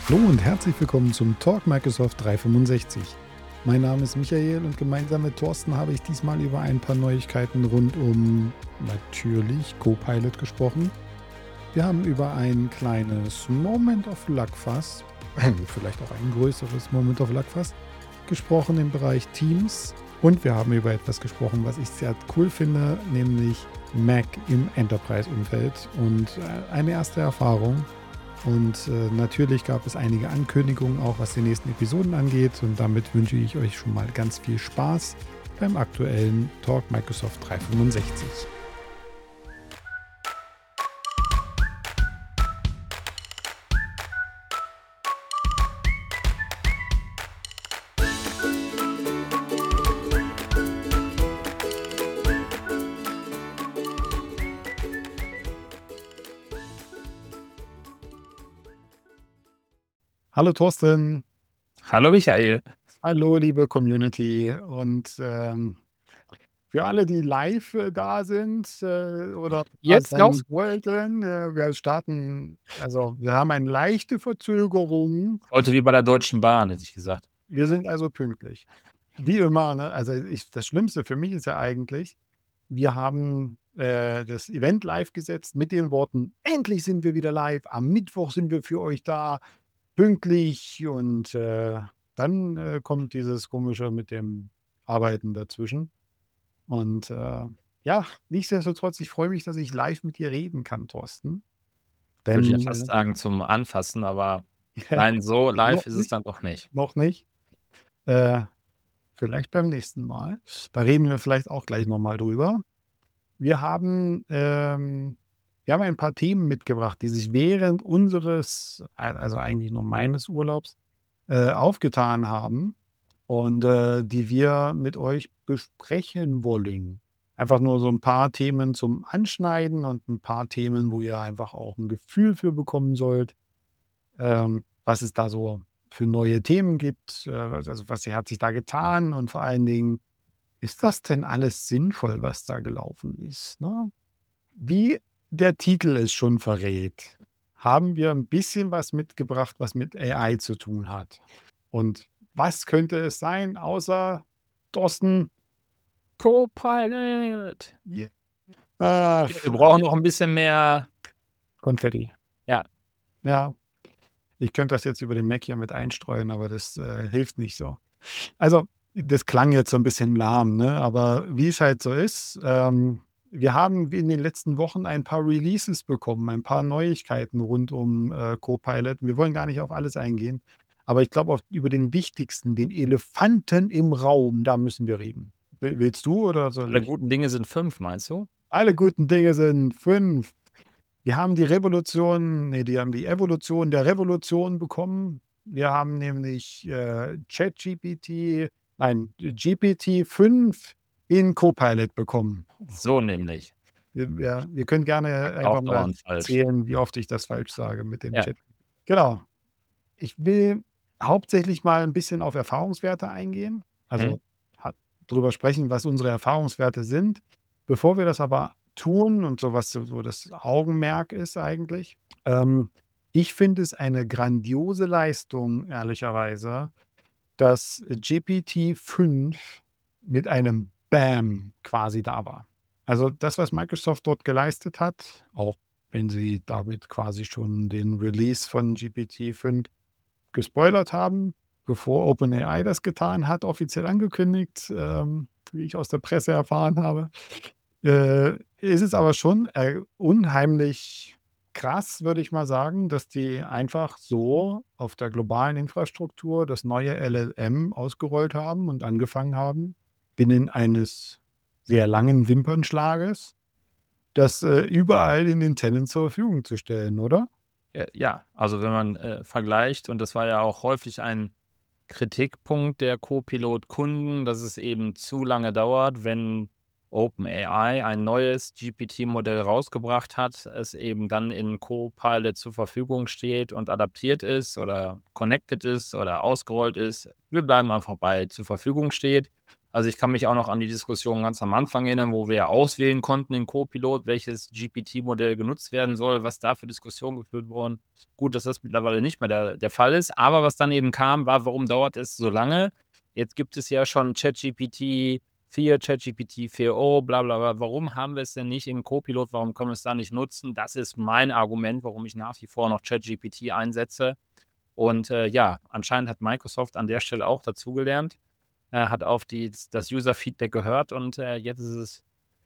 Hallo und herzlich willkommen zum Talk Microsoft 365. Mein Name ist Michael und gemeinsam mit Thorsten habe ich diesmal über ein paar Neuigkeiten rund um natürlich Copilot gesprochen. Wir haben über ein kleines Moment of Luck Fass, vielleicht auch ein größeres Moment of Luck Fass, gesprochen im Bereich Teams. Und wir haben über etwas gesprochen, was ich sehr cool finde, nämlich Mac im Enterprise-Umfeld und eine erste Erfahrung. Und natürlich gab es einige Ankündigungen, auch was die nächsten Episoden angeht. Und damit wünsche ich euch schon mal ganz viel Spaß beim aktuellen Talk Microsoft 365. Hallo Thorsten, Hallo Michael. hallo liebe Community. Und für alle, die live da sind oder da Jetzt noch? sein wollten, wir starten, also wir haben eine leichte Verzögerung. Heute wie bei der Deutschen Bahn, hätte ich gesagt. Wir sind also pünktlich. Wie immer, ne? Also das Schlimmste für mich ist ja eigentlich, wir haben das Event live gesetzt mit den Worten, endlich sind wir wieder live, am Mittwoch sind wir für euch da, pünktlich und dann kommt dieses Komische mit dem Arbeiten dazwischen. Und ja, nichtsdestotrotz, ich freue mich, dass ich live mit dir reden kann, Thorsten. Würde ich ja Denn fast sagen zum Anfassen, aber nein, so noch live ist es nicht, dann doch nicht. noch nicht. Äh, Vielleicht beim nächsten Mal. Da reden wir vielleicht auch gleich noch mal drüber. Wir haben wir haben ein paar Themen mitgebracht, die sich während unseres, also eigentlich nur meines Urlaubs, aufgetan haben und die wir mit euch besprechen wollen. Einfach nur so ein paar Themen zum Anschneiden und ein paar Themen, wo ihr einfach auch ein Gefühl für bekommen sollt, was es da so für neue Themen gibt, also was hat sich da getan und vor allen Dingen, ist das denn alles sinnvoll, was da gelaufen ist, ne? Wie der Titel es schon verrät, haben wir ein bisschen was mitgebracht, was mit AI zu tun hat. Und was könnte es sein, außer Thorsten? Copilot. Ja. Ah, Wir brauchen noch ein bisschen mehr. Konfetti. Ja, Ja, ich könnte das jetzt über den Mac hier mit einstreuen, aber das hilft nicht so. Also, das klang jetzt so ein bisschen lahm, ne? Aber wie es halt so ist, wir haben in den letzten Wochen ein paar Releases bekommen, ein paar Neuigkeiten rund um Copilot. Wir wollen gar nicht auf alles eingehen, aber ich glaube, über den wichtigsten, den Elefanten im Raum, da müssen wir reden. Willst du oder soll alle ich? guten Dinge sind 5, meinst du? Alle guten Dinge sind 5. Wir haben die haben die Evolution der Revolution bekommen. Wir haben nämlich, GPT-5 in Copilot bekommen. So nämlich. Wir können gerne Auch einfach mal dauernd falsch. zählen, wie oft ich das falsch sage mit dem Ja. Chat. Genau. Ich will hauptsächlich mal ein bisschen auf Erfahrungswerte eingehen, Mhm. also drüber sprechen, was unsere Erfahrungswerte sind. Bevor wir das aber tun und so was so das Augenmerk ist eigentlich, ich finde es eine grandiose Leistung, ehrlicherweise, dass GPT-5 mit einem Bam quasi da war. Also, das, was Microsoft dort geleistet hat, auch wenn sie damit quasi schon den Release von GPT-5 gespoilert haben, bevor OpenAI das getan hat, offiziell angekündigt, wie ich aus der Presse erfahren habe. Ist es aber schon, unheimlich krass, würde ich mal sagen, dass die einfach so auf der globalen Infrastruktur das neue LLM ausgerollt haben und angefangen haben, binnen eines sehr langen Wimpernschlages, das, überall in den Tenants zur Verfügung zu stellen, oder? Ja, also wenn man vergleicht, und das war ja auch häufig ein Kritikpunkt der Copilot-Kunden, dass es eben zu lange dauert, wenn OpenAI ein neues GPT-Modell rausgebracht hat, es eben dann in Copilot zur Verfügung steht und adaptiert ist oder connected ist oder ausgerollt ist. Wir bleiben einfach bei zur Verfügung steht. Also, ich kann mich auch noch an die Diskussion ganz am Anfang erinnern, wo wir auswählen konnten in Copilot, welches GPT-Modell genutzt werden soll, was da für Diskussionen geführt wurden. Gut, dass das mittlerweile nicht mehr der Fall ist, aber was dann eben kam, war: Warum dauert es so lange? Jetzt gibt es ja schon ChatGPT 4, ChatGPT 4o, bla bla bla. Warum haben wir es denn nicht im Copilot? Warum können wir es da nicht nutzen? Das ist mein Argument, warum ich nach wie vor noch ChatGPT einsetze. Und, ja, anscheinend hat Microsoft an der Stelle auch dazugelernt, hat auf das User-Feedback gehört und, jetzt ist es,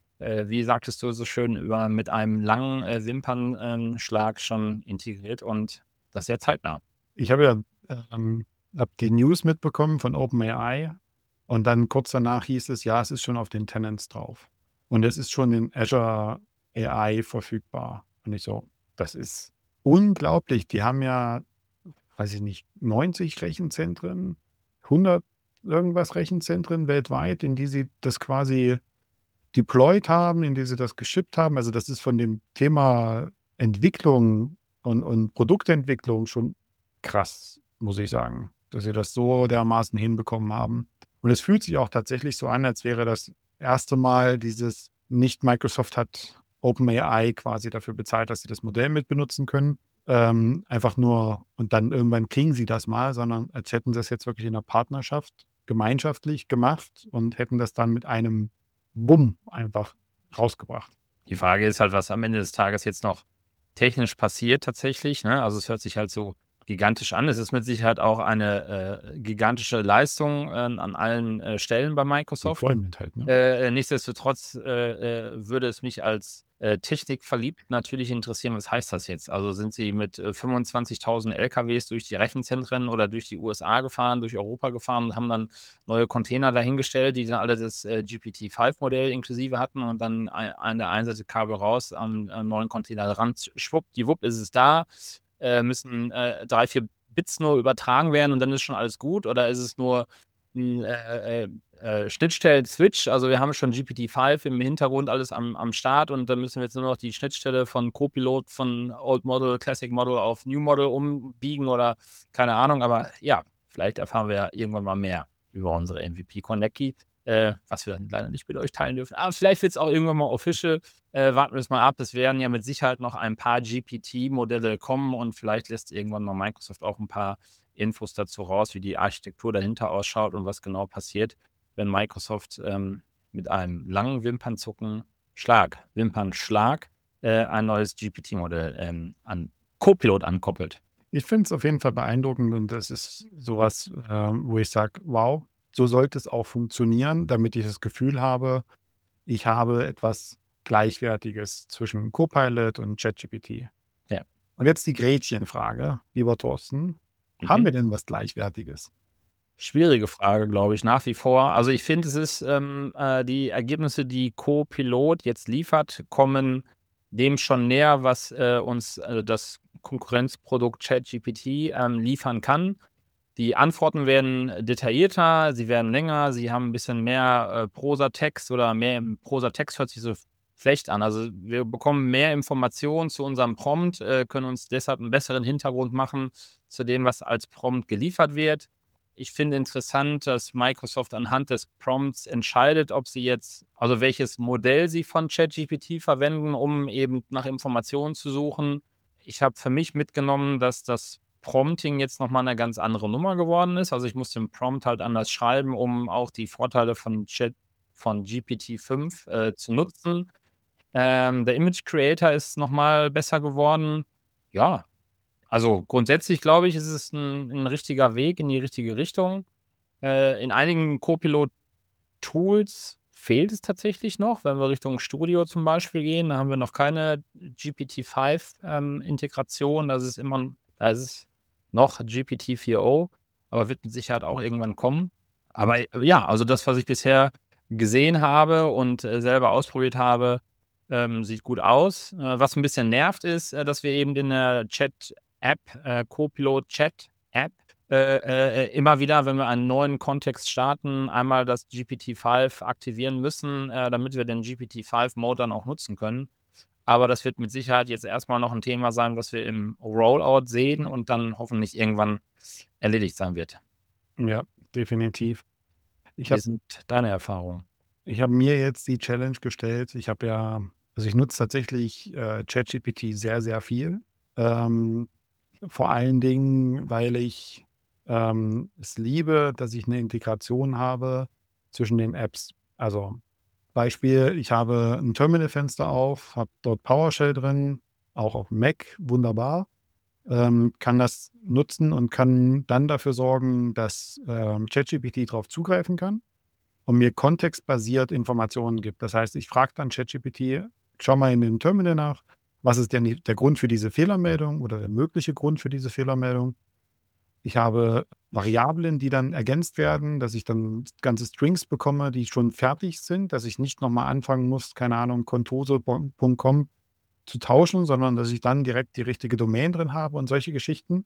wie sagtest du so schön, mit einem langen, Wimpernschlag schon integriert und das sehr zeitnah. Ich habe ja, habe die News mitbekommen von OpenAI und dann kurz danach hieß es: „Ja, es ist schon auf den Tenants drauf und es ist schon in Azure AI verfügbar.“ Und ich so: „Das ist unglaublich.“ Die haben ja, weiß ich nicht, 90 Rechenzentren, 100 irgendwas Rechenzentren weltweit, in die sie das quasi deployed haben, in die sie das geschippt haben. Also, das ist von dem Thema Entwicklung und Produktentwicklung schon krass, muss ich sagen, dass sie das so dermaßen hinbekommen haben. Und es fühlt sich auch tatsächlich so an, als wäre das erste Mal dieses nicht Microsoft hat OpenAI quasi dafür bezahlt, dass sie das Modell mit benutzen können. Einfach nur und dann irgendwann kriegen sie das mal, sondern als hätten sie das jetzt wirklich in 'ner Partnerschaft gemeinschaftlich gemacht und hätten das dann mit einem Bumm einfach rausgebracht. Die Frage ist halt, was am Ende des Tages jetzt noch technisch passiert tatsächlich, ne? Also, es hört sich halt so gigantisch an. Es ist mit Sicherheit auch eine, gigantische Leistung, an allen, Stellen bei Microsoft. Deployment halt, ne? Nichtsdestotrotz, würde es mich als, Technikverliebten natürlich interessieren, was heißt das jetzt? Also, sind Sie mit, 25.000 LKWs durch die Rechenzentren oder durch die USA gefahren, durch Europa gefahren und haben dann neue Container dahingestellt, die dann alle das, GPT-5-Modell inklusive hatten und dann an der einen Seite Kabel raus, am neuen Container ran, schwuppdiwupp ist es da, müssen, 3, 4 Bits nur übertragen werden und dann ist schon alles gut? Oder ist es nur 'n, Schnittstellen-Switch? Also, wir haben schon GPT-5 im Hintergrund alles am Start und dann müssen wir jetzt nur noch die Schnittstelle von Copilot von Old Model, Classic Model auf New Model umbiegen oder keine Ahnung. Aber ja, vielleicht erfahren wir ja irgendwann mal mehr über unsere MVP Konecki, was wir dann leider nicht mit euch teilen dürfen. Aber vielleicht wird's auch irgendwann mal official. Warten wir es mal ab. Es werden ja mit Sicherheit noch ein paar GPT-Modelle kommen und vielleicht lässt irgendwann mal Microsoft auch ein paar Infos dazu raus, wie die Architektur dahinter ausschaut und was genau passiert, wenn Microsoft, mit einem langen Wimpernschlag, ein neues GPT-Modell, an Copilot ankoppelt. Ich finde es auf jeden Fall beeindruckend und das ist sowas, wo ich sage: „Wow, so sollte es auch funktionieren“, damit ich das Gefühl habe, ich habe etwas Gleichwertiges zwischen Copilot und ChatGPT. Ja. Und jetzt die Gretchenfrage, lieber Thorsten. Haben Mhm. wir denn was Gleichwertiges? Schwierige Frage, glaube ich, nach wie vor. Also, ich finde, es ist, die Ergebnisse, die Copilot jetzt liefert, kommen dem schon näher, was, uns, das Konkurrenzprodukt ChatGPT, liefern kann. Die Antworten werden detaillierter, sie werden länger, sie haben ein bisschen mehr, Prosatext oder mehr Prosatext hört sich so schlecht an. Also, wir bekommen mehr Informationen zu unserem Prompt, können uns deshalb einen besseren Hintergrund machen zu dem, was als Prompt geliefert wird. Ich finde interessant, dass Microsoft anhand des Prompts entscheidet, ob sie jetzt also, welches Modell sie von ChatGPT verwenden, um eben nach Informationen zu suchen. Ich habe für mich mitgenommen, dass das Prompting jetzt noch mal 'ne ganz andere Nummer geworden ist. Also, ich muss den Prompt halt anders schreiben, um auch die Vorteile von GPT-5, zu nutzen. Der Image Creator ist noch mal besser geworden. Ja, also, grundsätzlich glaube ich, ist es 'n richtiger Weg in die richtige Richtung. In einigen Copilot-Tools fehlt es tatsächlich noch. Wenn wir Richtung Studio zum Beispiel gehen, da haben wir noch keine GPT-5, Integration. Da ist es noch GPT-4o, aber wird mit Sicherheit auch irgendwann kommen. Aber ja, also das, was ich bisher gesehen habe und, selber ausprobiert habe, sieht gut aus. Was ein bisschen nervt, ist, dass wir eben in der Chat-App, Copilot-Chat-App, immer wieder, wenn wir einen neuen Kontext starten, einmal das GPT-5 aktivieren müssen, damit wir den GPT-5-Mode dann auch nutzen können. Aber das wird mit Sicherheit jetzt erstmal noch ein Thema sein, was wir im Rollout sehen und dann hoffentlich irgendwann erledigt sein wird. Ja, definitiv. Ich Wie habe sind deine Erfahrungen? ich habe mir jetzt die Challenge gestellt. Ich nutze tatsächlich, ChatGPT sehr, sehr viel. Ähm, Vor allen Dingen, weil ich, es liebe, dass ich eine Integration habe zwischen den Apps. Also, Beispiel, ich habe ein Terminalfenster auf, habe dort PowerShell drin, auch auf Mac, wunderbar. Kann das nutzen und kann dann dafür sorgen, dass, ChatGPT drauf zugreifen kann und mir kontextbasiert Informationen gibt. Das heißt, ich frage dann ChatGPT: „Schau mal in dem Terminal nach, was ist denn der Grund für diese Fehlermeldung oder der mögliche Grund für diese Fehlermeldung?“ Ich habe Variablen, die dann ergänzt werden, dass ich dann ganze Strings bekomme, die schon fertig sind, dass ich nicht noch mal anfangen muss, keine Ahnung, Contose.com zu tauschen, sondern dass ich dann direkt die richtige Domain drin habe und solche Geschichten,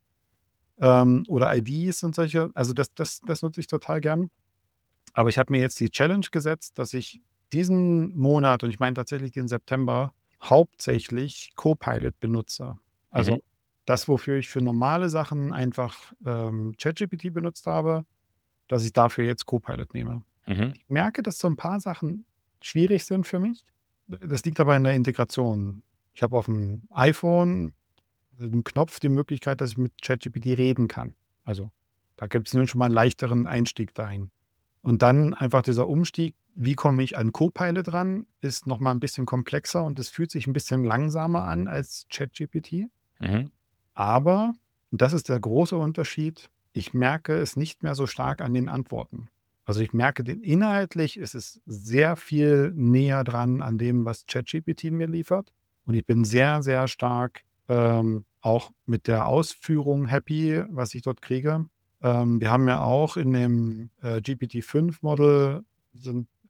oder IDs und solche, also das nutze ich total gern. Aber ich habe mir jetzt die Challenge gesetzt, dass ich diesen Monat, und ich meine tatsächlich den September, hauptsächlich Copilot benutze. Mhm, Also, das, wofür ich für normale Sachen einfach, ChatGPT benutzt habe, dass ich dafür jetzt Copilot nehme. mhm, Ich merke, dass so ein paar Sachen schwierig sind für mich. Das liegt aber in der Integration. Ich habe auf dem iPhone 'n Knopf, die Möglichkeit, dass ich mit ChatGPT reden kann. Also, da gibt es nun schon mal einen leichteren Einstieg dahin. Und dann einfach dieser Umstieg, wie komme ich an Copilot ran, ist noch mal 'n bisschen komplexer und es fühlt sich ein bisschen langsamer an als ChatGPT. mhm. Aber, und das ist der große Unterschied, ich merke es nicht mehr so stark an den Antworten. Also, ich merke, den inhaltlich ist es sehr viel näher dran an dem, was ChatGPT mir liefert. Und ich bin sehr, sehr stark, auch mit der Ausführung happy, was ich dort kriege. Wir haben ja auch in dem, GPT-5-Model so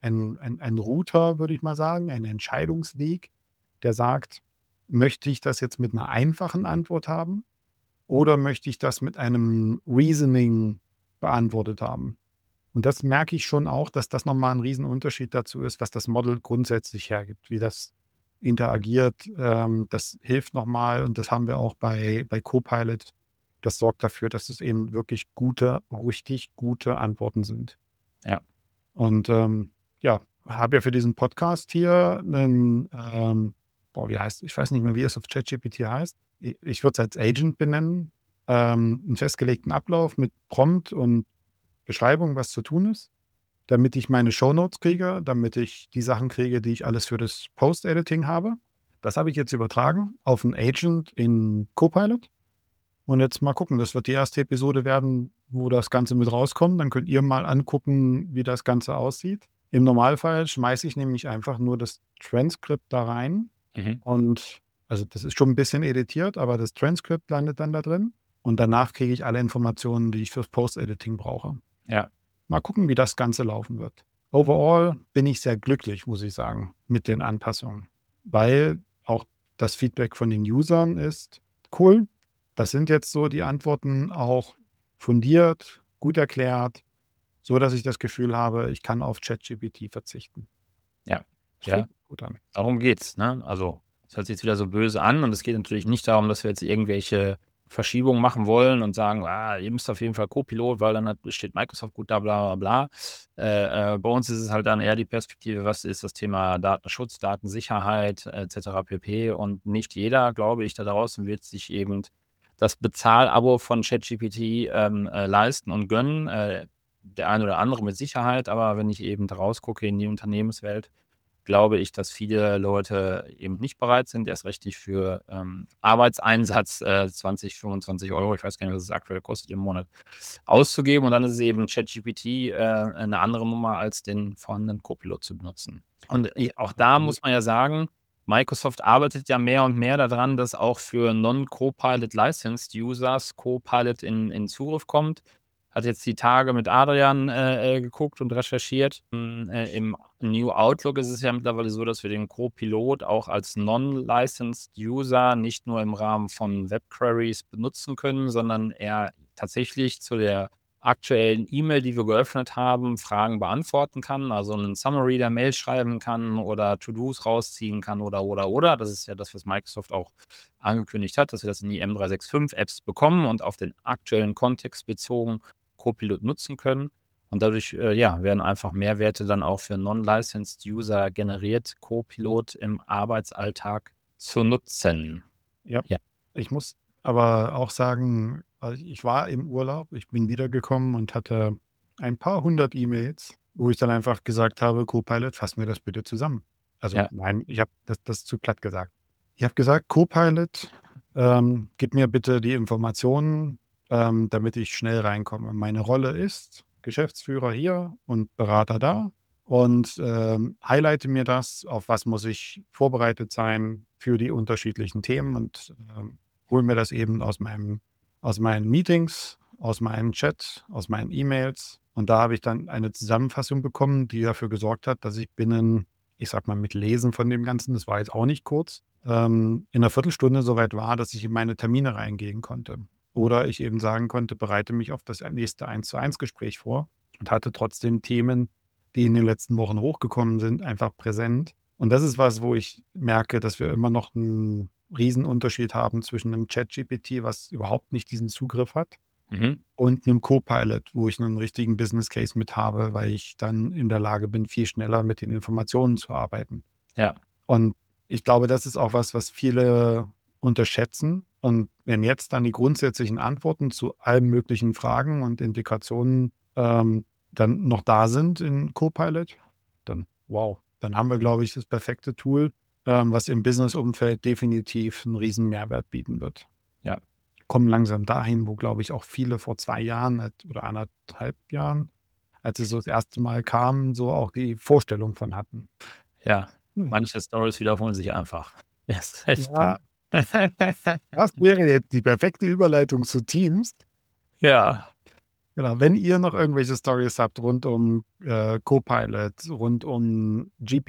'n Router, würde ich mal sagen, einen Entscheidungsweg, der sagt: „Möchte ich das jetzt mit einer einfachen Antwort haben oder möchte ich das mit einem Reasoning beantwortet haben?“ Und das merke ich schon auch, dass das noch mal 'n Riesenunterschied dazu ist, was das Model grundsätzlich hergibt, wie das interagiert. Das hilft noch mal, und das haben wir auch bei Copilot. Das sorgt dafür, dass es eben wirklich gute, richtig gute Antworten sind. Ja. Und, ja, habe ja für diesen Podcast hier 'nen, wie heißt, ich weiß nicht mehr, wie es auf ChatGPT heißt. Ich würde es als Agent benennen, 'n festgelegten Ablauf mit Prompt und Beschreibung, was zu tun ist, damit ich meine Shownotes kriege, damit ich die Sachen kriege, die ich alles für das Post-Editing habe. Das habe ich jetzt übertragen auf 'n Agent in Copilot. Und jetzt mal gucken, das wird die erste Episode werden, wo das Ganze mit rauskommt. Dann könnt ihr mal angucken, wie das Ganze aussieht. Im Normalfall schmeiße ich nämlich einfach nur das Transkript da rein Mhm. und, also, das ist schon ein bisschen editiert, aber das Transkript landet dann da drin und danach kriege ich alle Informationen, die ich fürs Post-Editing brauche. Ja. Mal gucken, wie das Ganze laufen wird. Overall bin ich sehr glücklich, muss ich sagen, mit den Anpassungen, weil auch das Feedback von den Usern ist: „Cool, das sind jetzt so die Antworten auch fundiert, gut erklärt, so dass ich das Gefühl habe, ich kann auf ChatGPT verzichten.“ Ja. Das fühlt Ja. sich gut an. Darum geht's, ne? Also, es hört sich jetzt wieder so böse an und es geht natürlich nicht darum, dass wir jetzt irgendwelche Verschiebungen machen wollen und sagen: „Ah, ihr müsst auf jeden Fall Copilot, weil dann hat steht Microsoft gut da, bla bla bla.“ Bei uns ist es halt dann eher die Perspektive, was ist das Thema Datenschutz, Datensicherheit et cetera pp. Und nicht jeder, glaube ich, da draußen wird sich eben das Bezahlabo von ChatGPT, leisten und gönnen. Der eine oder andere mit Sicherheit, aber wenn ich eben da rausgucke in die Unternehmenswelt, glaube ich, dass viele Leute eben nicht bereit sind, erst recht nicht für, Arbeitseinsatz, 20, 25 €, ich weiß gar nicht, was es aktuell kostet im Monat, auszugeben. Und dann ist es eben ChatGPT, 'ne andere Nummer als den vorhandenen Copilot zu benutzen. Und, auch da Absolut. muss man ja sagen, Microsoft arbeitet ja mehr und mehr daran, dass auch für Non-Copilot Licensed Users Copilot in Zugriff kommt. Hatte jetzt die Tage mit Adrian, geguckt und recherchiert. Im New Outlook ist es ja mittlerweile so, dass wir den Copilot auch als Non-Licensed User nicht nur im Rahmen von Webqueries benutzen können, sondern er tatsächlich zu der aktuellen E-Mail, die wir geöffnet haben, Fragen beantworten kann, also 'nen Summary der Mail schreiben kann oder To-dos rausziehen kann oder. Das ist ja das, was Microsoft auch angekündigt hat, dass wir das in die M365 Apps bekommen und auf den aktuellen Kontext bezogen Copilot nutzen können. Und dadurch, werden einfach Mehrwerte dann auch für Non-Licensed User generiert, Copilot im Arbeitsalltag zu nutzen. Ja. Ja. Ich muss aber auch sagen, ich war im Urlaub, ich bin wiedergekommen und hatte ein paar hundert E-Mails, wo ich dann einfach gesagt habe: „Copilot, fass mir das bitte zusammen.“ Also, Ja. nein, ich habe das zu platt gesagt. Ich habe gesagt: „Copilot, gib mir bitte die Informationen, damit ich schnell reinkomme. Meine Rolle ist Geschäftsführer hier und Berater da und, highlighte mir das, auf was muss ich vorbereitet sein für die unterschiedlichen Themen und, hole mir das eben aus meinen Meetings, aus meinem Chat, aus meinen E-Mails. Und da habe ich dann eine Zusammenfassung bekommen, die dafür gesorgt hat, dass ich binnen, ich sage mal, mit Lesen von dem Ganzen, das war jetzt auch nicht kurz, in 'ner Viertelstunde so weit war, dass ich in meine Termine reingehen konnte. Oder ich eben sagen konnte: „Bereite mich auf das nächste Eins-zu-eins-Gespräch vor“ und hatte trotzdem Themen, die in den letzten Wochen hochgekommen sind, einfach präsent. Und das ist was, wo ich merke, dass wir immer noch 'n Riesenunterschied haben zwischen 'nem ChatGPT, was überhaupt nicht diesen Zugriff hat, Mhm. und 'nem Copilot, wo ich 'nen richtigen Business Case mit habe, weil ich dann in der Lage bin, viel schneller mit den Informationen zu arbeiten. Ja. Und ich glaube, das ist auch was, was viele unterschätzen. Und wenn jetzt dann die grundsätzlichen Antworten zu allen möglichen Fragen und Integrationen, dann noch da sind in Copilot, dann wow, dann haben wir, glaube ich, das perfekte Tool, was im Businessumfeld definitiv 'n riesen Mehrwert bieten wird. Ja. Kommen langsam dahin, wo, glaube ich, auch viele vor 2 Jahren oder 1,5 Jahren, als es so das erste Mal kam, so auch die Vorstellung von hatten. Ja. Hm. Manche Storys wiederholen sich einfach. Ja, ist echt Ja, wahr. das wäre jetzt die perfekte Überleitung zu Teams. Ja. Genau, wenn ihr noch irgendwelche Storys habt rund um, Copilot, rund um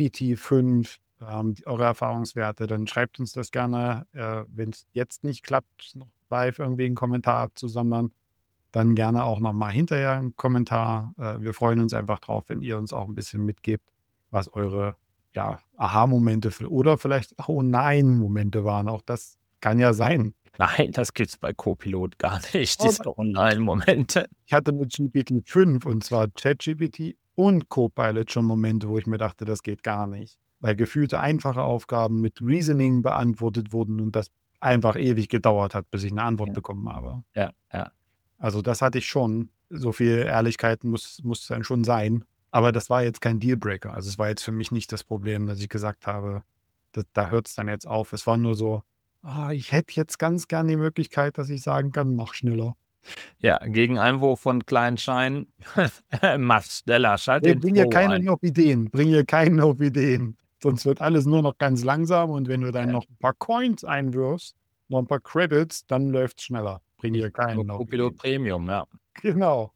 GPT-5, eure Erfahrungswerte, dann schreibt uns das gerne. Wenn es jetzt nicht klappt, noch live irgendwie 'n Kommentar abzusondern, dann gerne auch noch mal hinterher 'n Kommentar. Wir freuen uns einfach drauf, wenn ihr uns auch 'n bisschen mitgebt, was eure, ja, Aha-Momente oder vielleicht Oh-Nein-Momente waren. Auch das kann ja sein. Nein, das gibt's bei Copilot gar nicht, Oh, diese Online-Momente. ich hatte mit GPT-5 und zwar ChatGPT und Copilot schon Momente, wo ich mir dachte, das geht gar nicht, weil gefühlte einfache Aufgaben mit Reasoning beantwortet wurden und das einfach ewig gedauert hat, bis ich 'ne Antwort Ja, bekommen habe. ja, ja. Also, das hatte ich schon. So viel Ehrlichkeit muss dann schon sein. Aber das war jetzt kein Dealbreaker. Also, es war jetzt für mich nicht das Problem, dass ich gesagt habe, da hört's dann jetzt auf. Es war nur so: „Ah, ich hätte jetzt ganz gern die Möglichkeit, dass ich sagen kann, mach schneller.“ Ja, gegen Einwurf von kleinen Scheinen, mach schneller, schalt Ne, den bring hier Turbo keinen ein. auf Ideen. Bring hier keinen auf Ideen. Sonst wird alles nur noch ganz langsam und wenn du dann Ja, noch 'n paar Coins einwirfst, noch 'n paar Credits, dann läuft's schneller. Bring ich hier nutze nur keinen auf Copilot Ideen. Premium, ja. Genau.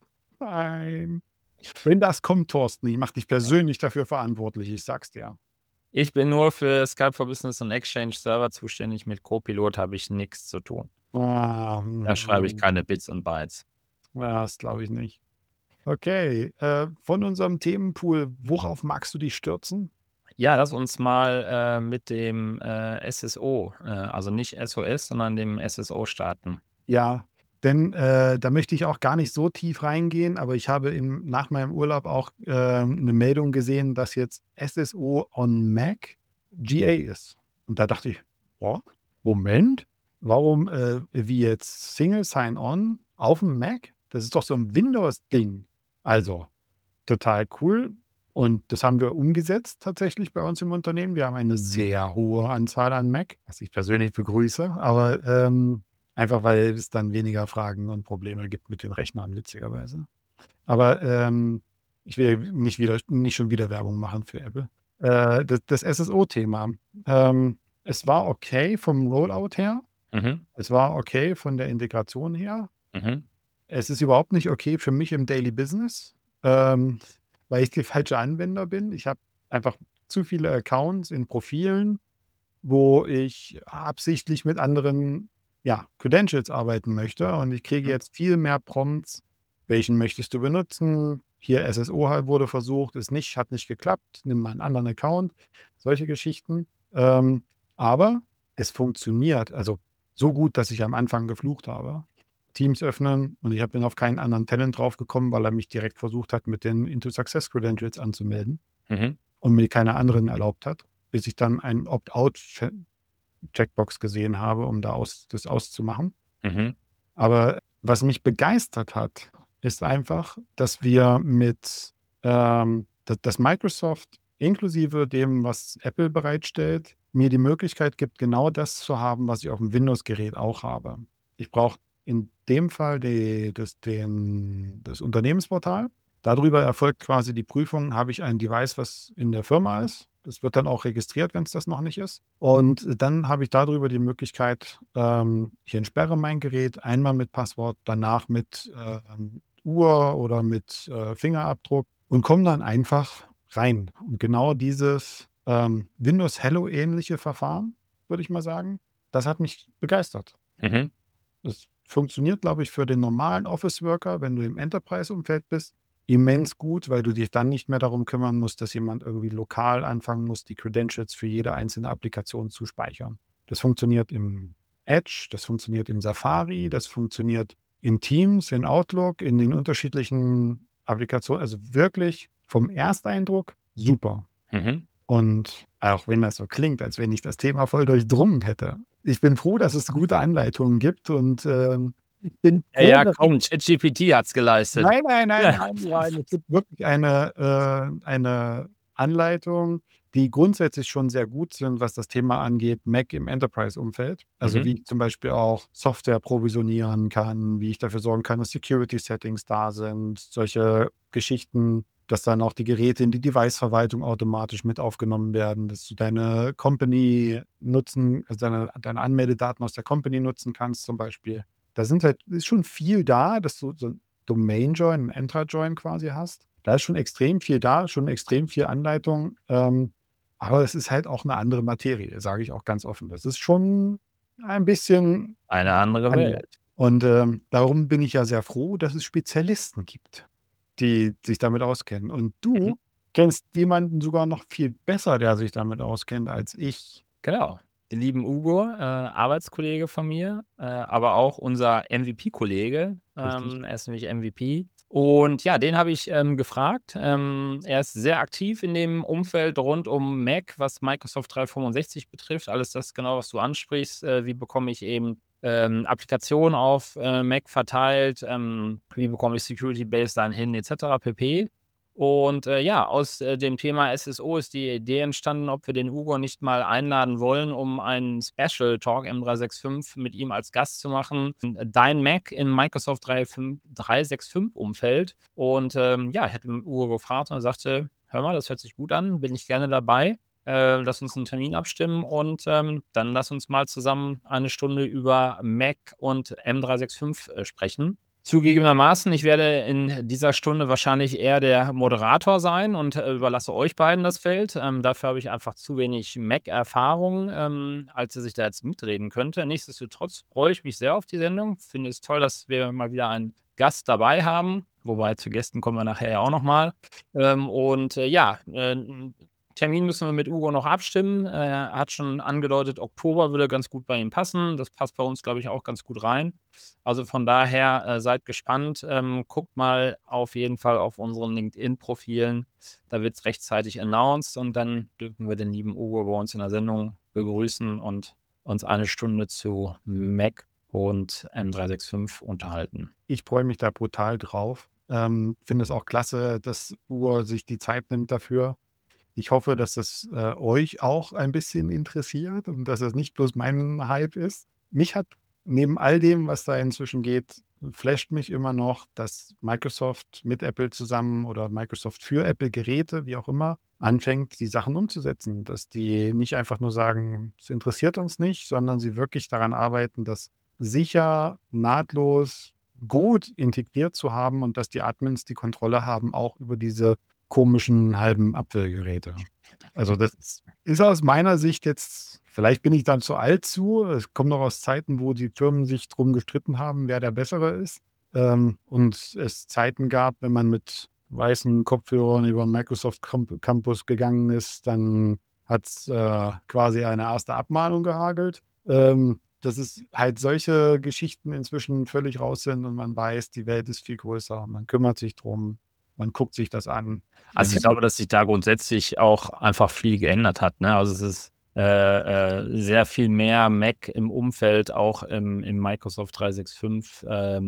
Nein. Wenn das kommt, Thorsten, ich mache dich persönlich dafür verantwortlich, ich sage es dir. Ich bin nur für Skype for Business und Exchange Server zuständig. Mit Copilot habe ich nix zu tun. Ah, Da schreibe ich keine Bits und Bytes. ja, das glaube ich nicht. Okay, von unserem Themenpool, worauf magst du dich stürzen? Ja, lass uns mal, mit dem, SSO, also nicht SOS, sondern dem SSO starten. Ja, denn, da möchte ich auch gar nicht so tief reingehen, aber ich habe nach meinem Urlaub auch, 'ne Meldung gesehen, dass jetzt SSO on Mac GA ist. Und da dachte ich: „What? Moment, warum, wie jetzt Single Sign-On auf'm Mac? Das ist doch so 'n Windows-Ding.“ Also, total cool. Und das haben wir umgesetzt tatsächlich bei uns im Unternehmen. Wir haben eine sehr hohe Anzahl an Mac, was ich persönlich begrüße, aber, einfach weil es dann weniger Fragen und Probleme gibt mit den Rechnern, witzigerweise. Aber, ich will nicht schon wieder Werbung machen für Apple. Das SSO-Thema. Es war okay vom Rollout her. Mhm, Es war okay von der Integration her. mhm. Es ist überhaupt nicht okay für mich im Daily Business, ähm, weil ich der falsche Anwender bin. Ich habe einfach zu viele Accounts in Profilen, wo ich absichtlich mit anderen, ja, Credentials arbeiten möchte und ich kriege Mhm. jetzt viel mehr Prompts: „Welchen möchtest du benutzen? Hier SSO halt wurde versucht, hat nicht geklappt. Nimm mal 'n anderen Account.“ Solche Geschichten. Aber es funktioniert. Also, so gut, dass ich am Anfang geflucht habe. Teams öffnen und ich bin auf keinen anderen Tenant draufgekommen, weil er mich direkt versucht hat, mit den Into Success Credentials anzumelden Mhm. und mir keine anderen erlaubt hat, bis ich dann ein Opt-out-Checkbox gesehen habe, um das auszumachen. Mhm. Aber was mich begeistert hat, ist einfach, dass wir dass Microsoft inklusive dem, was Apple bereitstellt, mir die Möglichkeit gibt, genau das zu haben, was ich auf dem Windows-Gerät auch habe. Ich brauche in dem Fall das Unternehmensportal. Darüber erfolgt quasi die Prüfung, habe ich ein Device, was in der Firma ist. Das wird dann auch registriert, wenn es das noch nicht ist. Und dann habe ich darüber die Möglichkeit, ich entsperre mein Gerät einmal mit Passwort, danach mit Uhr oder mit Fingerabdruck und komme dann einfach rein. Und genau dieses Windows Hello-ähnliche Verfahren, würde ich mal sagen, das hat mich begeistert. Mhm. Das funktioniert, glaube ich, für den normalen Office-Worker, wenn du im Enterprise-Umfeld bist, immens gut, weil du dich dann nicht mehr darum kümmern musst, dass jemand irgendwie lokal anfangen muss, die Credentials für jede einzelne Applikation zu speichern. Das funktioniert im Edge, das funktioniert im Safari, das funktioniert in Teams, in Outlook, in den unterschiedlichen Applikationen. Also wirklich vom Ersteindruck super. Mhm. Und auch wenn das so klingt, als wenn ich das Thema voll durchdrungen hätte. Ich bin froh, dass es gute Anleitungen gibt und ich bin Ja, froh, ja, dass ich komm, ChatGPT hat's geleistet. nein, nein, nein, Ja. nein, nein. Es gibt wirklich eine Anleitung, die grundsätzlich schon sehr gut sind, was das Thema angeht, Mac im Enterprise-Umfeld. Also, Mhm. wie ich zum Beispiel auch Software provisionieren kann, wie ich dafür sorgen kann, dass Security-Settings da sind, solche Geschichten, dass dann auch die Geräte in die Device-Verwaltung automatisch mit aufgenommen werden, dass du deine Company nutzen also, deine Anmeldedaten aus der Company nutzen kannst zum Beispiel. Da ist schon viel da, dass du so 'n Domain-Join, 'n Entra-Join quasi hast. Da ist schon extrem viel da, schon extrem viel Anleitung, aber es ist halt auch 'ne andere Materie, sage ich auch ganz offen. Das ist schon ein bisschen Eine andere anders. Welt. Und, darum bin ich ja sehr froh, dass es Spezialisten gibt, die sich damit auskennen. Und Mhm. du kennst jemanden sogar noch viel besser, der sich damit auskennt als ich. Genau. Den lieben Ugo, Arbeitskollege von mir, aber auch unser MVP-Kollege. Richtig. Er ist nämlich MVP. Und ja, den habe ich, gefragt. Er ist sehr aktiv in dem Umfeld rund um Mac, was Microsoft 365 betrifft. Alles das genau, was du ansprichst. Wie bekomme ich eben, Applikationen auf, Mac verteilt? Wie bekomme ich Security Baseline hin et cetera pp. Und, ja, aus, dem Thema SSO ist die Idee entstanden, ob wir den Ugo nicht mal einladen wollen, um einen Special Talk M365 mit ihm als Gast zu machen. Dein Mac im Microsoft 365 Umfeld. Und, ja, ich hatte den Ugo gefragt und er sagte: „Hör mal, das hört sich gut an, bin ich gerne dabei. Lass uns einen Termin abstimmen und, dann lass uns mal zusammen eine Stunde über Mac und M365, sprechen.“ Zugegebenermaßen, ich werde in dieser Stunde wahrscheinlich eher der Moderator sein und, überlasse euch beiden das Feld. Dafür habe ich einfach zu wenig Mac-Erfahrung, als dass ich da jetzt mitreden könnte. Nichtsdestotrotz freue ich mich sehr auf die Sendung. Finde es toll, dass wir mal wieder einen Gast dabei haben, wobei zu Gästen kommen wir nachher ja auch noch mal. Und, ja, 'n Termin müssen wir mit Ugo noch abstimmen. Er hat schon angedeutet, Oktober würde ganz gut bei ihm passen. Das passt bei uns, glaube ich, auch ganz gut rein. Also von daher, seid gespannt. Guckt mal auf jeden Fall auf unseren LinkedIn-Profilen. Da wird es rechtzeitig announced und dann dürfen wir den lieben Ugo bei uns in der Sendung begrüßen und uns eine Stunde zu Mac und M365 unterhalten. Ich freue mich da brutal drauf. Finde es auch klasse, dass Uhr sich die Zeit nimmt dafür. Ich hoffe, dass das, euch auch ein bisschen interessiert und dass es nicht bloß mein Hype ist. Mich hat neben all dem, was da inzwischen geht flasht mich immer noch, dass Microsoft mit Apple zusammen oder Microsoft für Apple-Geräte, wie auch immer, anfängt, die Sachen umzusetzen. Dass die nicht einfach nur sagen: „Es interessiert uns nicht“, sondern sie wirklich daran arbeiten, das sicher, nahtlos, gut integriert zu haben und dass die Admins die Kontrolle haben, auch über diese komischen halben Apfelgeräte. Also, das ist aus meiner Sicht jetzt vielleicht bin ich dann zu alt zu. Es kommt noch aus Zeiten, wo die Firmen sich drum gestritten haben, wer der Bessere ist. Und es Zeiten gab, wenn man mit weißen Kopfhörern über 'n Microsoft Campus gegangen ist, dann hat's, quasi eine erste Abmahnung gehagelt. dass es halt solche Geschichten inzwischen völlig raus sind und man weiß, die Welt ist viel größer. Man kümmert sich drum, man guckt sich das an. Also, ich glaube, dass sich da grundsätzlich auch einfach viel geändert hat, ne? Also, es ist, sehr viel mehr Mac im Umfeld, auch im Microsoft 365,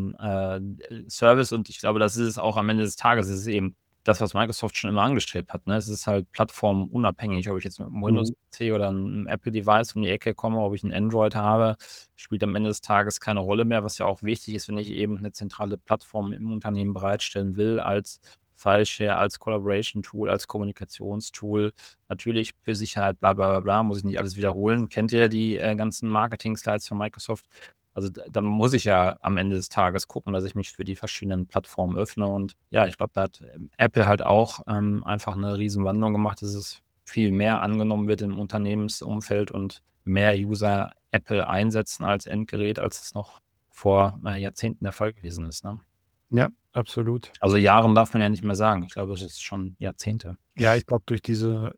Service, und ich glaube, das ist es auch am Ende des Tages. Es ist eben das, was Microsoft schon immer angestrebt hat, ne? Es ist halt plattformunabhängig, ob ich jetzt mit 'nem Mhm. Windows-PC oder 'nem Apple-Device um die Ecke komme, ob ich 'n Android habe, spielt am Ende des Tages keine Rolle mehr, was ja auch wichtig ist, wenn ich eben 'ne zentrale Plattform im Unternehmen bereitstellen will als File-Share, als Collaboration-Tool, als Kommunikationstool. Natürlich für Sicherheit, bla bla bla bla, muss ich nicht alles wiederholen. Kennt ihr die, ganzen Marketing-Slides von Microsoft? Also, da muss ich ja am Ende des Tages gucken, dass ich mich für die verschiedenen Plattformen öffne, und ja, ich glaube, da hat, Apple halt auch, einfach 'ne Riesenwandlung gemacht, dass es viel mehr angenommen wird im Unternehmensumfeld und mehr User Apple einsetzen als Endgerät, als es noch vor, Jahrzehnten der Fall gewesen ist, ne? Ja, absolut. Also, Jahren darf man ja nicht mehr sagen. Ich glaube, das ist schon Jahrzehnte. Ja, ich glaube, durch diese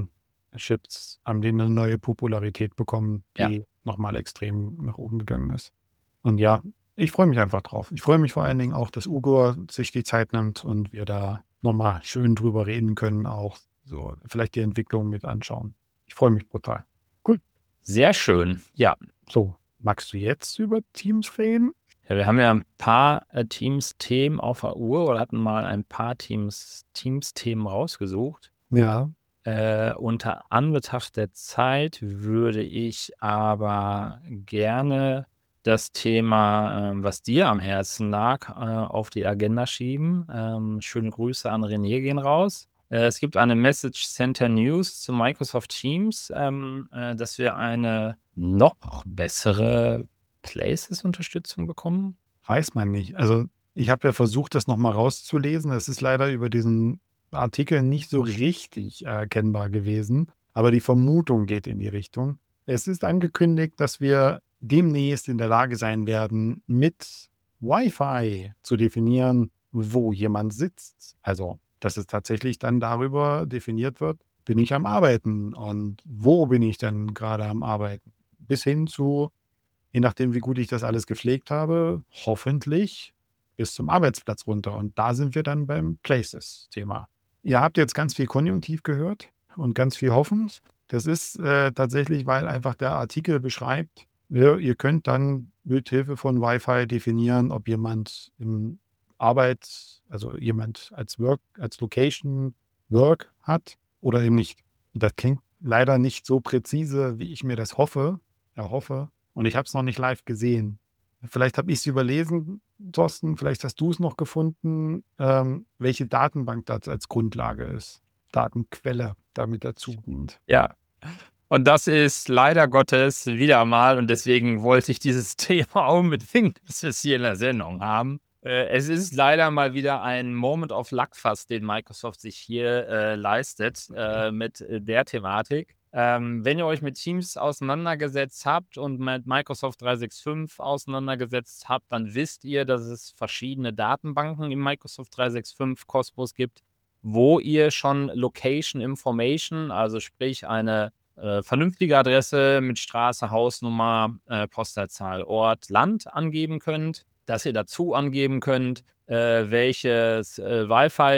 M-Chips haben die 'ne neue Popularität bekommen, Ja. die noch mal extrem nach oben gegangen ist. Und ja, ich freue mich einfach drauf. Ich freue mich vor allen Dingen auch, dass Ugo sich die Zeit nimmt und wir da noch mal schön drüber reden können, auch so vielleicht die Entwicklung mit anschauen. Ich freue mich brutal. Cool. Sehr schön. Ja. So, magst du jetzt über Teams reden? Ja, wir haben ja 'n paar, Teams-Themen auf der Uhr oder hatten mal ein paar Teams-Themen rausgesucht. Ja. Unter Anbetracht der Zeit würde ich aber gerne das Thema, was dir am Herzen lag, auf die Agenda schieben. Schöne Grüße an René gehen raus. Es gibt eine Message Center News zu Microsoft Teams, dass wir eine noch bessere Places-Unterstützung bekommen. Weiß man nicht. Also, ich habe ja versucht, das noch mal rauszulesen. Es ist leider über diesen Artikel nicht so richtig erkennbar gewesen, aber die Vermutung geht in die Richtung. Es ist angekündigt, dass wir demnächst in der Lage sein werden, mit Wi-Fi zu definieren, wo jemand sitzt. Also, dass es tatsächlich dann darüber definiert wird: „Bin ich am Arbeiten und wo bin ich denn grade am Arbeiten?“ Bis hin zu, je nachdem, wie gut ich das alles gepflegt habe, hoffentlich bis zum Arbeitsplatz runter. Und da sind wir dann beim Places-Thema. Ihr habt jetzt ganz viel Konjunktiv gehört und ganz viel hoffen. Das ist, tatsächlich, weil einfach der Artikel beschreibt, ihr könnt dann mit Hilfe von Wi-Fi definieren, ob jemand im also jemand als Location Work hat oder eben nicht. Das klingt leider nicht so präzise, wie ich mir das erhoffe. Und ich habe es noch nicht live gesehen. Vielleicht habe ich's überlesen, Thorsten, vielleicht hast du es noch gefunden, welche Datenbank das als Grundlage ist, Datenquelle damit dazu dient. Ja. Und das ist leider Gottes wieder mal, und deswegen wollte ich dieses Thema unbedingt, dass wir's hier in der Sendung haben. Es ist leider mal wieder ein Moment of Luck fast, den Microsoft sich hier, leistet, mit, der Thematik. Wenn ihr euch mit Teams auseinandergesetzt habt und mit Microsoft 365 auseinandergesetzt habt, dann wisst ihr, dass es verschiedene Datenbanken im Microsoft 365 Kosmos gibt, wo ihr schon Location Information, also sprich eine, vernünftige Adresse mit Straße, Hausnummer, Postleitzahl, Ort, Land angeben könnt, dass ihr dazu angeben könnt, welches, Wi-Fi,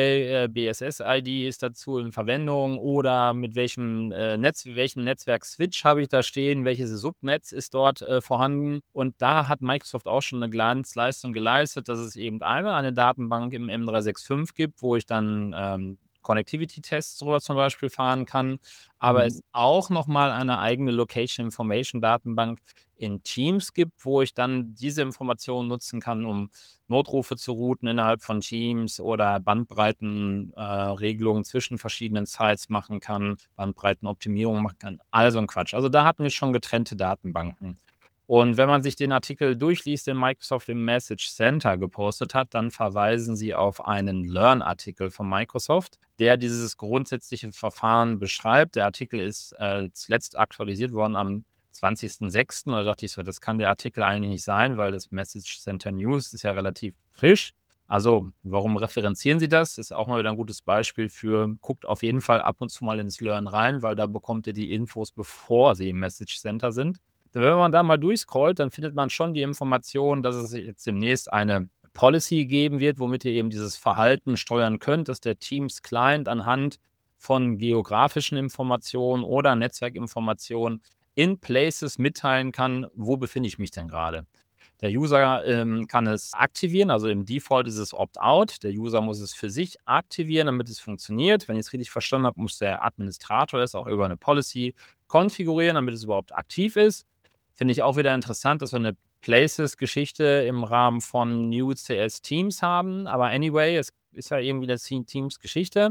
BSS-ID ist dazu in Verwendung oder mit welchem, welchen Netzwerk-Switch habe ich da stehen, welches Subnetz ist dort, vorhanden. Und da hat Microsoft auch schon eine Glanzleistung geleistet, dass es eben einmal eine Datenbank im M365 gibt, wo ich dann, Connectivity-Tests drüber zum Beispiel fahren kann, aber Mhm. es auch noch mal eine eigene Location Information Datenbank in Teams gibt, wo ich dann diese Informationen nutzen kann, um Notrufe zu routen innerhalb von Teams oder Bandbreiten Regelungen zwischen verschiedenen Sites machen kann, Bandbreitenoptimierung machen kann, all so 'n Quatsch. Also, da hatten wir schon getrennte Datenbanken. Und wenn man sich den Artikel durchliest, den Microsoft im Message Center gepostet hat, dann verweisen sie auf einen Learn-Artikel von Microsoft, der dieses grundsätzliche Verfahren beschreibt. Der Artikel ist, zuletzt aktualisiert worden am 20.06. Da dachte ich so, das kann der Artikel eigentlich nicht sein, weil das Message Center News ist ja relativ frisch. Also, warum referenzieren sie das? Ist auch mal wieder ein gutes Beispiel für, guckt auf jeden Fall ab und zu mal ins Learn rein, weil da bekommt ihr die Infos, bevor sie im Message Center sind. Wenn man da mal durchscrollt, dann findet man schon die Information, dass es jetzt demnächst eine Policy geben wird, womit ihr eben dieses Verhalten steuern könnt, dass der Teams-Client anhand von geografischen Informationen oder Netzwerkinformationen in Places mitteilen kann, wo befinde ich mich denn gerade. Der User kann es aktivieren, also im Default ist es Opt-out. Der User muss es für sich aktivieren, damit es funktioniert. Wenn ich es richtig verstanden habe, muss der Administrator es auch über eine Policy konfigurieren, damit es überhaupt aktiv ist. Finde ich auch wieder interessant, dass wir eine Places-Geschichte im Rahmen von New.js Teams haben. Aber anyway, es ist ja irgendwie eine Teams-Geschichte.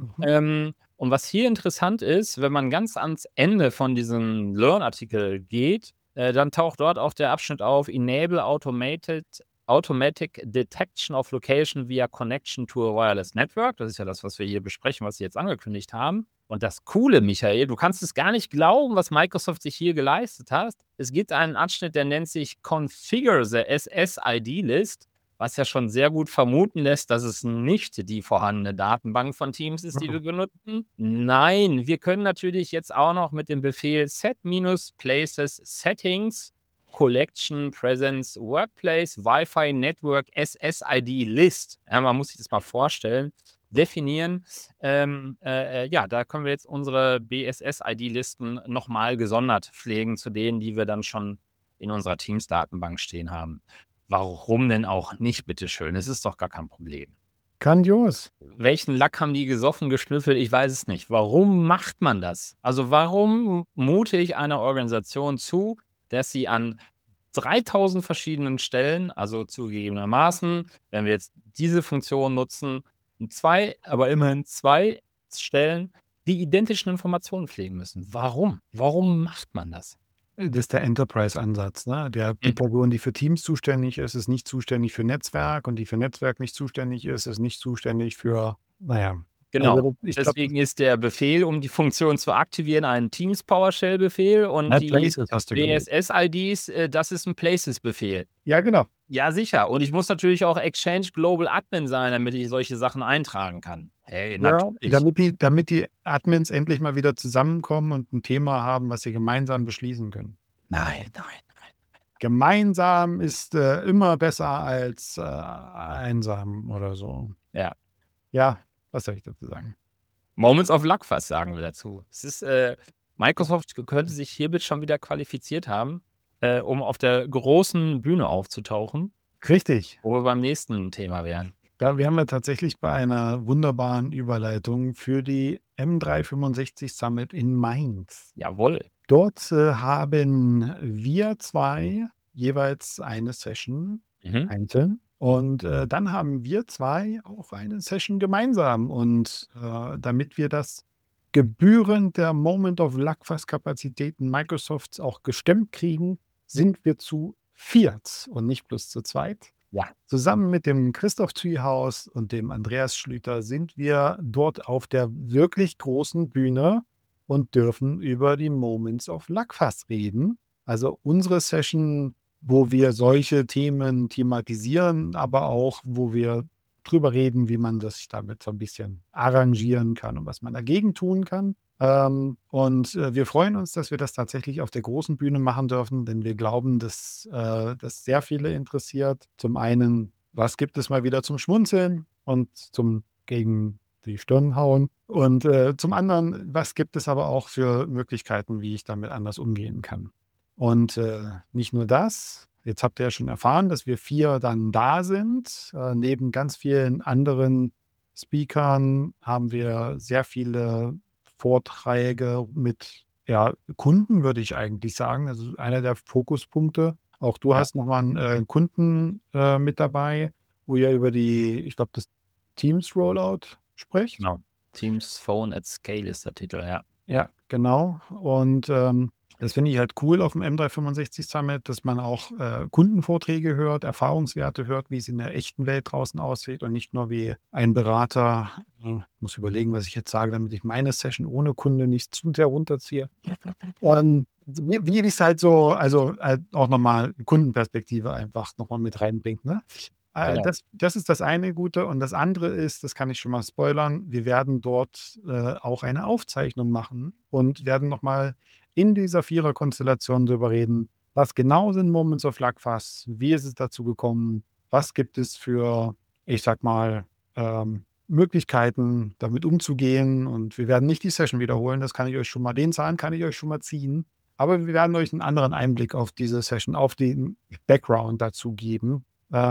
Und was hier interessant ist, wenn man ganz ans Ende von diesem Learn-Artikel geht, dann taucht dort auch der Abschnitt auf: Enable Automatic Detection of Location via Connection to a Wireless Network. Das ist ja das, was wir hier besprechen, was Sie jetzt angekündigt haben. Und das Coole, Michael, du kannst es gar nicht glauben, was Microsoft sich hier geleistet hat. Es gibt einen Abschnitt, der nennt sich Configure the SSID List, was ja schon sehr gut vermuten lässt, dass es nicht die vorhandene Datenbank von Teams ist, die wir benutzen. Nein, wir können natürlich jetzt auch noch mit dem Befehl set-places settings Collection, Presence, Workplace, Wi-Fi, Network, SSID List. Ja, man muss sich das mal vorstellen. Definieren. Ja, da können wir jetzt unsere BSS-ID-Listen nochmal gesondert pflegen zu denen, die wir dann schon in unserer Teams-Datenbank stehen haben. Warum denn auch nicht, bitteschön? Es ist doch gar kein Problem. Grandios. Welchen Lack haben die gesoffen, geschnüffelt? Ich weiß es nicht. Warum macht man das? Also warum mute ich einer Organisation zu, dass sie an 3000 verschiedenen Stellen, also zugegebenermaßen, wenn wir jetzt diese Funktion nutzen, aber immerhin 2 Stellen die identischen Informationen pflegen müssen? Warum? Warum macht man das? Das ist der Enterprise-Ansatz, ne? Die Person, die für Teams zuständig ist nicht zuständig für Netzwerk, und die für Netzwerk nicht zuständig ist nicht zuständig für, naja. Genau. Also, ich glaube, Deswegen ist der Befehl, um die Funktion zu aktivieren, ein Teams PowerShell-Befehl und die Places hast du gelesen. BSS-IDs, das ist ein Places-Befehl. Ja, genau. Ja, sicher. Und ich muss natürlich auch Exchange Global Admin sein, damit ich solche Sachen eintragen kann. Hey, Ja, natürlich. damit die Admins endlich mal wieder zusammenkommen und ein Thema haben, was sie gemeinsam beschließen können. Nein. Gemeinsam ist immer besser als einsam oder so. Ja. Ja, was soll ich dazu sagen? Moments of Luck, was sagen wir dazu? Es ist, Microsoft könnte sich hiermit schon wieder qualifiziert haben, um auf der großen Bühne aufzutauchen, Richtig. wo wir beim nächsten Thema wären. Da wären wir tatsächlich bei einer wunderbaren Überleitung für die M365 Summit in Mainz. Jawohl. Dort haben wir 2 jeweils eine Session einzeln, und dann haben wir 2 auch eine Session gemeinsam. Und damit wir das gebührend der Moment of Luck, was Kapazitäten Microsofts auch gestemmt kriegen, sind wir zu 4 und nicht bloß zu 2. Ja. Zusammen mit dem Christoph Thiehaus und dem Andreas Schlüter sind wir dort auf der wirklich großen Bühne und dürfen über die Moments of Luck reden. Also unsere Session, wo wir solche Themen thematisieren, aber auch, wo wir drüber reden, wie man sich damit so ein bisschen arrangieren kann und was man dagegen tun kann. Und wir freuen uns, dass wir das tatsächlich auf der großen Bühne machen dürfen, denn wir glauben, dass das sehr viele interessiert. Zum einen, was gibt es mal wieder zum Schmunzeln und zum gegen die Stirn hauen? Und zum anderen, was gibt es aber auch für Möglichkeiten, wie ich damit anders umgehen kann? Und nicht nur das. Jetzt habt ihr ja schon erfahren, dass wir 4 dann da sind. Neben ganz vielen anderen Speakern haben wir sehr viele Vorträge mit, ja, Kunden, würde ich eigentlich sagen. Also einer der Fokuspunkte. Auch du hast noch mal 'n Kunden mit dabei, wo ihr über die, ich glaube, das Teams Rollout sprecht. Genau. Teams Phone at Scale ist der Titel, ja. Ja, genau. Und das finde ich halt cool auf dem M365 Summit, dass man auch Kundenvorträge hört, Erfahrungswerte hört, wie es in der echten Welt draußen aussieht, und nicht nur wie ein Berater. Muss überlegen, was ich jetzt sage, damit ich meine Session ohne Kunde nicht zu sehr runterziehe. Und wie es halt so, also auch nochmal Kundenperspektive einfach nochmal mit reinbringt, ne? Genau. Das ist das eine Gute. Und das andere ist, das kann ich schon mal spoilern, wir werden dort auch eine Aufzeichnung machen und werden nochmal in dieser Viererkonstellation drüber reden, was genau sind Moments of Luck-Fass, wie ist es dazu gekommen, was gibt es für, ich sag mal, Möglichkeiten, damit umzugehen. Und wir werden nicht die Session wiederholen, den Zahn kann ich euch schon mal ziehen. Aber wir werden euch einen anderen Einblick auf diese Session, auf den Background dazu geben,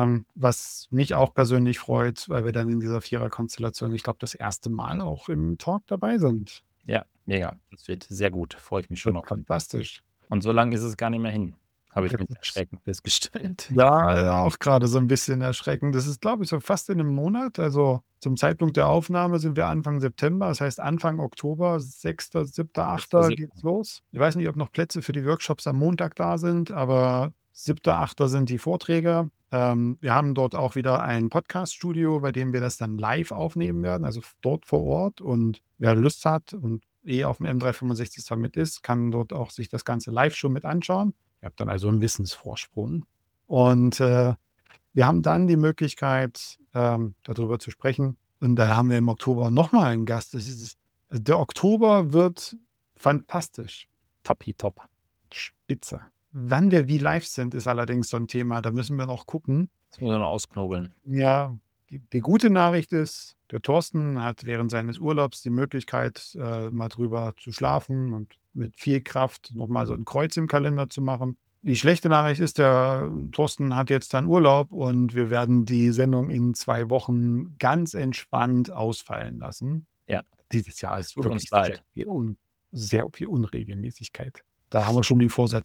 was mich auch persönlich freut, weil wir dann in dieser Viererkonstellation, ich glaube, das erste Mal auch im Talk dabei sind. Ja, mega. Das wird sehr gut. Freue ich mich schon Wird auf. fantastisch. Und so lange ist es gar nicht mehr hin, habe ich Ja, mit Erschrecken festgestellt. Ja, auch gerade so ein bisschen erschreckend. Das ist, glaube ich, so fast in einem Monat. Also, zum Zeitpunkt der Aufnahme sind wir Anfang September. Das heißt, Anfang Oktober, 6., 7., 8. geht's los. Ich weiß nicht, ob noch Plätze für die Workshops am Montag da sind, aber 7., 8. sind die Vorträge. Wir haben dort auch wieder ein Podcaststudio, bei dem wir das dann live aufnehmen werden, also dort vor Ort. Und wer Lust hat und auf dem M365 Summit ist, kann dort auch sich das Ganze live schon mit anschauen. Ihr habt dann also einen Wissensvorsprung. Und, wir haben dann die Möglichkeit, darüber zu sprechen. Und da haben wir im Oktober noch mal 'n Gast. Der Oktober wird fantastisch, Top. spitze. Wann wir wie live sind, ist allerdings so ein Thema, da müssen wir noch gucken. Das muss man noch ausknobeln. Ja, die gute Nachricht ist, der Thorsten hat während seines Urlaubs die Möglichkeit, mal drüber zu schlafen und mit viel Kraft noch mal so 'n Kreuz im Kalender zu machen. Die schlechte Nachricht ist, der Thorsten hat jetzt dann Urlaub und wir werden die Sendung in 2 Wochen ganz entspannt ausfallen lassen. Ja. Dieses Jahr ist Tut uns wirklich leid. sehr viel Unregelmäßigkeit. Da haben wir schon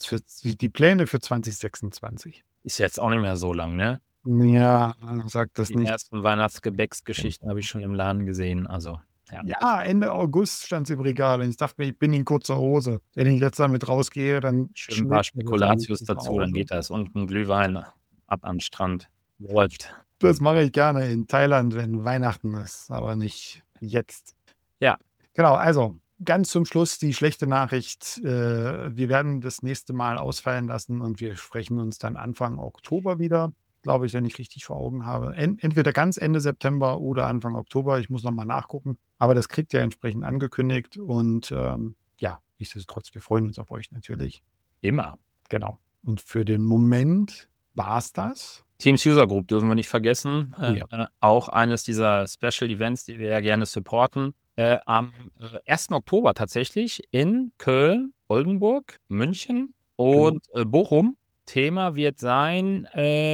die Pläne für 2026. Ist jetzt auch nicht mehr so lang, ne? Ja, sag das Die nicht. ersten Weihnachtsgebäcksgeschichten habe ich schon im Laden gesehen, also, ja. Ja, Ende August stand sie im Regal und ich dachte mir, ich bin in kurzer Hose. Wenn ich jetzt damit rausgehe, dann Schön 'n paar schmilzt mir das alles Spekulatius ins dazu, dann Auge. geht das. Und 'n Glühwein ab am Strand. Läuft. Das mache ich gerne in Thailand, wenn Weihnachten ist, aber nicht jetzt. Ja. Genau, also ganz zum Schluss die schlechte Nachricht. Wir werden das nächste Mal ausfallen lassen und wir sprechen uns dann Anfang Oktober wieder, glaube ich, wenn ich richtig vor Augen habe. Entweder ganz Ende September oder Anfang Oktober. Ich muss noch mal nachgucken, aber das kriegt ihr entsprechend angekündigt und, ja, nichtsdestotrotz, wir freuen uns auf euch natürlich. Immer. Genau. Und für den Moment war's das. Teams User Group dürfen wir nicht vergessen. Ja. Auch eines dieser Special Events, die wir ja gerne supporten. Am 1. Oktober tatsächlich in Köln, Oldenburg, München und, Bochum. Thema wird sein,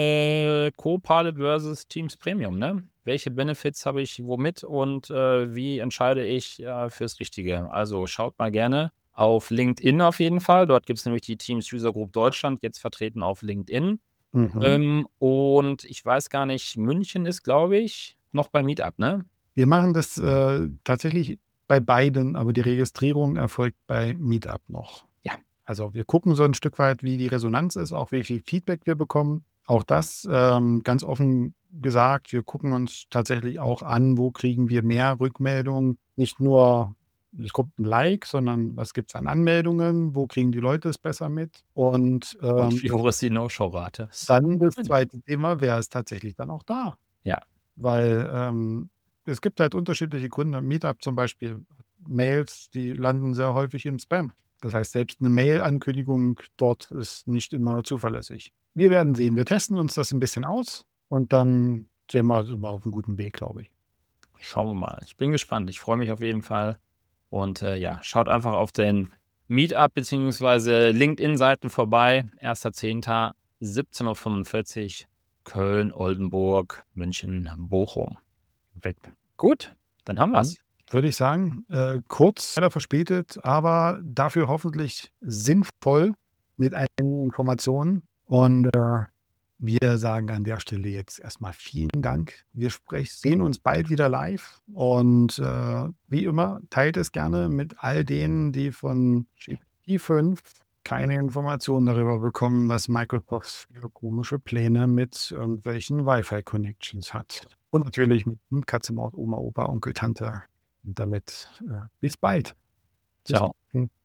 Copilot versus Teams Premium, ne? Welche Benefits habe ich womit und, wie entscheide ich, fürs Richtige? Also, schaut mal gerne auf LinkedIn auf jeden Fall. Dort gibt's nämlich die Teams User Group Deutschland, jetzt vertreten auf LinkedIn. Und ich weiß gar nicht, München ist, glaube ich, noch bei Meetup, ne? Wir machen das, tatsächlich bei beiden, aber die Registrierung erfolgt bei Meetup noch. Ja. Also, wir gucken so 'n Stück weit, wie die Resonanz ist, auch wie viel Feedback wir bekommen. Auch das, ganz offen gesagt, wir gucken uns tatsächlich auch an, wo kriegen wir mehr Rückmeldungen. Nicht nur, es kommt 'n Like, sondern was gibt's an Anmeldungen? Wo kriegen die Leute es besser mit? Und, Und wie hoch ist die No-Show-Rate? dann das zweite Thema, wer ist tatsächlich dann auch da? Ja. Weil, es gibt halt unterschiedliche Gründe. Meetup zum Beispiel, Mails, die landen sehr häufig im Spam. Das heißt, selbst 'ne Mail-Ankündigung dort ist nicht immer zuverlässig. Wir werden sehen. Wir testen uns das 'n bisschen aus und dann sind wir auf 'm guten Weg, glaube ich. Schauen wir mal. Ich bin gespannt. Ich freue mich auf jeden Fall. Und, ja, schaut einfach auf den Meetup beziehungsweise LinkedIn-Seiten vorbei. 1.10., 17:45 Uhr, Köln, Oldenburg, München, Bochum. Perfekt. Gut, dann haben wir's. Würde ich sagen, kurz, leider verspätet, aber dafür hoffentlich sinnvoll mit einigen Informationen. Und, wir sagen an der Stelle jetzt erst mal vielen Dank. Wir sehen uns bald wieder live und, wie immer, teilt es gerne mit all denen, die von GPT-5 keine Informationen darüber bekommen, was Microsoft für komische Pläne mit irgendwelchen Wi-Fi-Connections hat. Und natürlich mit Katze, Maus, Oma, Opa, Onkel, Tante. Und damit, bis bald. Tschau.